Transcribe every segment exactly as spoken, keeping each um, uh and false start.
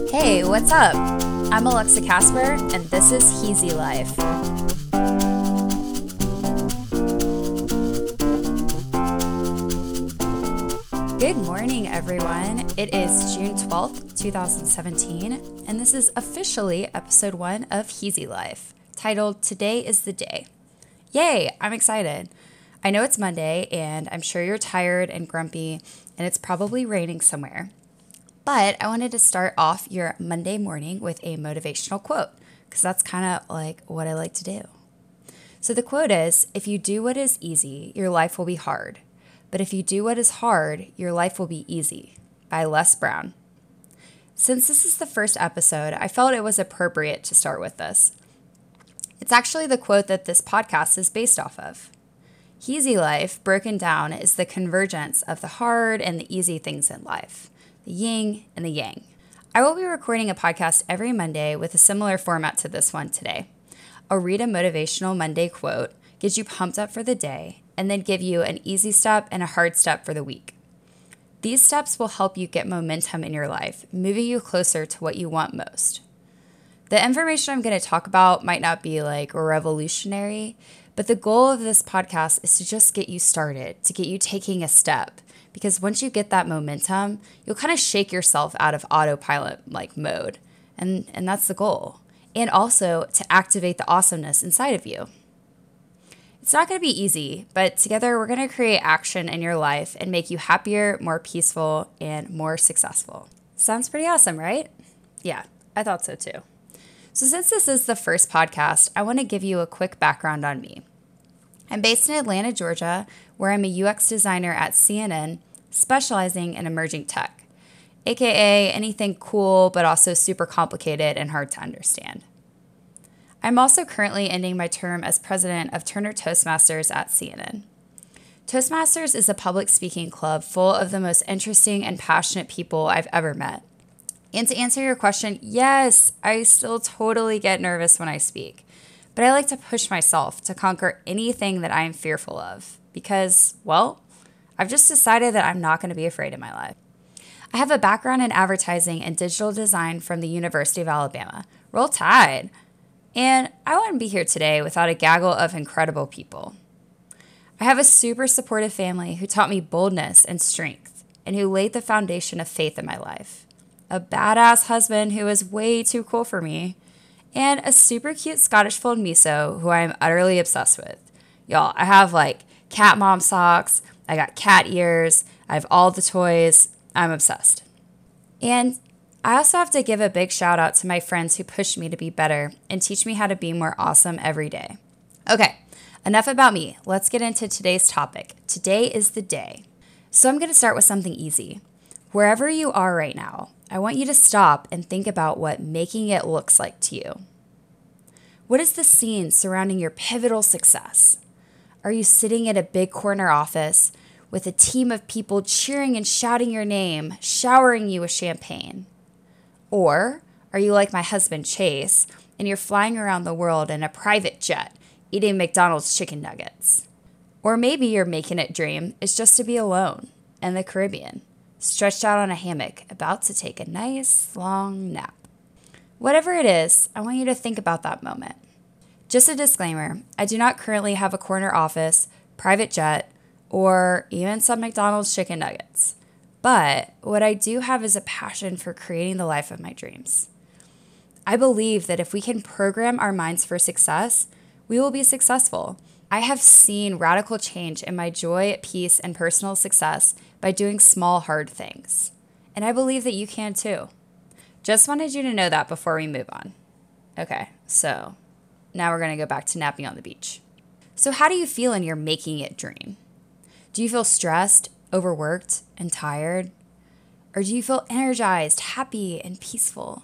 Hey, what's up? I'm Alexa Casper, and this is Heezy Life. Good morning, everyone. It is June twelfth, twenty seventeen, and this is officially episode one of Heezy Life, titled Today is the Day. Yay, I'm excited. I know it's Monday, and I'm sure you're tired and grumpy, and it's probably raining somewhere. But I wanted to start off your Monday morning with a motivational quote, because that's kind of like what I like to do. So the quote is, if you do what is easy, your life will be hard. But if you do what is hard, your life will be easy, by Les Brown. Since this is the first episode, I felt it was appropriate to start with this. It's actually the quote that this podcast is based off of. Heezy Life, broken down, is the convergence of the hard and the easy things in life, the yin and the yang. I will be recording a podcast every Monday with a similar format to this one today. I'll read a motivational Monday quote, get you pumped up for the day, and then give you an easy step and a hard step for the week. These steps will help you get momentum in your life, moving you closer to what you want most. The information I'm going to talk about might not be like revolutionary, but the goal of this podcast is to just get you started, to get you taking a step. Because once you get that momentum, you'll kind of shake yourself out of autopilot like mode. And, and that's the goal. And also to activate the awesomeness inside of you. It's not going to be easy, but together we're going to create action in your life and make you happier, more peaceful, and more successful. Sounds pretty awesome, right? Yeah, I thought so too. So since this is the first podcast, I want to give you a quick background on me. I'm based in Atlanta, Georgia, where I'm a U X designer at C N N, specializing in emerging tech, aka anything cool but also super complicated and hard to understand. I'm also currently ending my term as president of Turner Toastmasters at C N N. Toastmasters is a public speaking club full of the most interesting and passionate people I've ever met. And to answer your question, yes, I still totally get nervous when I speak, but I like to push myself to conquer anything that I am fearful of because, well, I've just decided that I'm not going to be afraid in my life. I have a background in advertising and digital design from the University of Alabama. Roll Tide! And I wouldn't be here today without a gaggle of incredible people. I have a super supportive family who taught me boldness and strength and who laid the foundation of faith in my life. A badass husband who is way too cool for me, and a super cute Scottish Fold miso who I am utterly obsessed with. Y'all, I have like cat mom socks, I got cat ears, I have all the toys, I'm obsessed. And I also have to give a big shout out to my friends who push me to be better and teach me how to be more awesome every day. Okay, enough about me. Let's get into today's topic. Today is the day. So I'm going to start with something easy. Wherever you are right now, I want you to stop and think about what making it looks like to you. What is the scene surrounding your pivotal success? Are you sitting at a big corner office with a team of people cheering and shouting your name, showering you with champagne? Or are you like my husband, Chase, and you're flying around the world in a private jet, eating McDonald's chicken nuggets? Or maybe your making it dream is just to be alone in the Caribbean, stretched out on a hammock, about to take a nice long nap. Whatever it is, I want you to think about that moment. Just a disclaimer, I do not currently have a corner office, private jet, or even some McDonald's chicken nuggets. But what I do have is a passion for creating the life of my dreams. I believe that if we can program our minds for success, we will be successful. I have seen radical change in my joy, peace, and personal success by doing small, hard things. And I believe that you can too. Just wanted you to know that before we move on. Okay, so now we're going to go back to napping on the beach. So how do you feel in your making it dream? Do you feel stressed, overworked, and tired? Or do you feel energized, happy, and peaceful?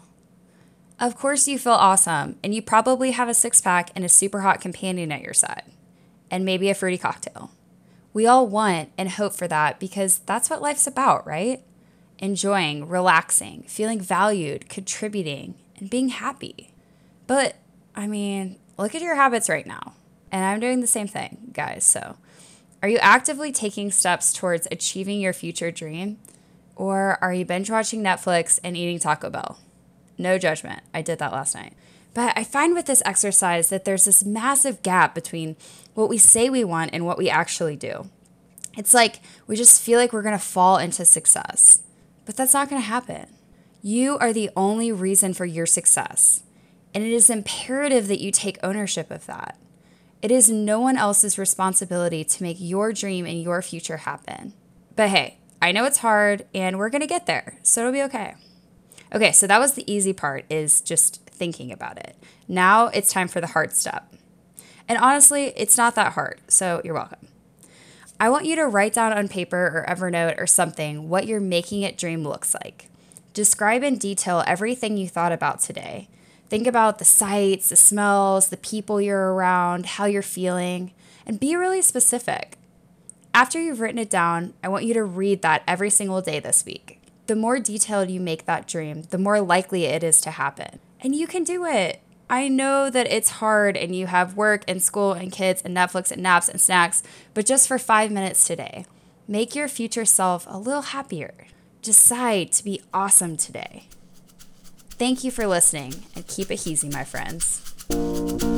Of course you feel awesome, and you probably have a six-pack and a super hot companion at your side, and maybe a fruity cocktail. We all want and hope for that because that's what life's about, right? Enjoying, relaxing, feeling valued, contributing, and being happy. But, I mean, look at your habits right now. And I'm doing the same thing, guys, so are you actively taking steps towards achieving your future dream? Or are you binge watching Netflix and eating Taco Bell? No judgment. I did that last night. But I find with this exercise that there's this massive gap between what we say we want and what we actually do. It's like we just feel like we're going to fall into success. But that's not going to happen. You are the only reason for your success. And it is imperative that you take ownership of that. It is no one else's responsibility to make your dream and your future happen. But hey, I know it's hard and we're going to get there, so it'll be okay. Okay, so that was the easy part, is just thinking about it. Now it's time for the hard step. And honestly, it's not that hard, so you're welcome. I want you to write down on paper or Evernote or something what your making it dream looks like. Describe in detail everything you thought about today. Think about the sights, the smells, the people you're around, how you're feeling, and be really specific. After you've written it down, I want you to read that every single day this week. The more detailed you make that dream, the more likely it is to happen. And you can do it. I know that it's hard and you have work and school and kids and Netflix and naps and snacks, but just for five minutes today, make your future self a little happier. Decide to be awesome today. Thank you for listening, and keep it easy, my friends.